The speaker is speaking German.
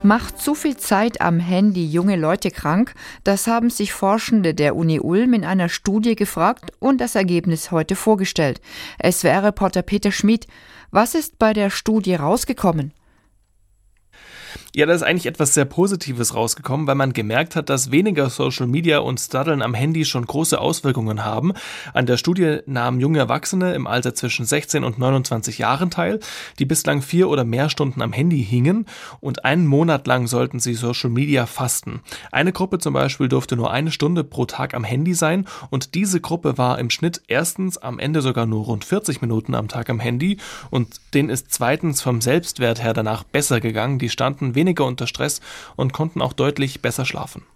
Macht zu viel Zeit am Handy junge Leute krank? Das haben sich Forschende der Uni Ulm in einer Studie gefragt und das Ergebnis heute vorgestellt. SWR-Reporter Peter Schmid, was ist bei der Studie rausgekommen? Ja, da ist eigentlich etwas sehr Positives rausgekommen, weil man gemerkt hat, dass weniger Social Media und Daddeln am Handy schon große Auswirkungen haben. An der Studie nahmen junge Erwachsene im Alter zwischen 16 und 29 Jahren teil, die bislang 4 oder mehr Stunden am Handy hingen, und einen Monat lang sollten sie Social Media fasten. Eine Gruppe zum Beispiel durfte nur 1 Stunde pro Tag am Handy sein, und diese Gruppe war im Schnitt erstens am Ende sogar nur rund 40 Minuten am Tag am Handy, und denen ist zweitens vom Selbstwert her danach besser gegangen. Die standen weniger unter Stress und konnten auch deutlich besser schlafen.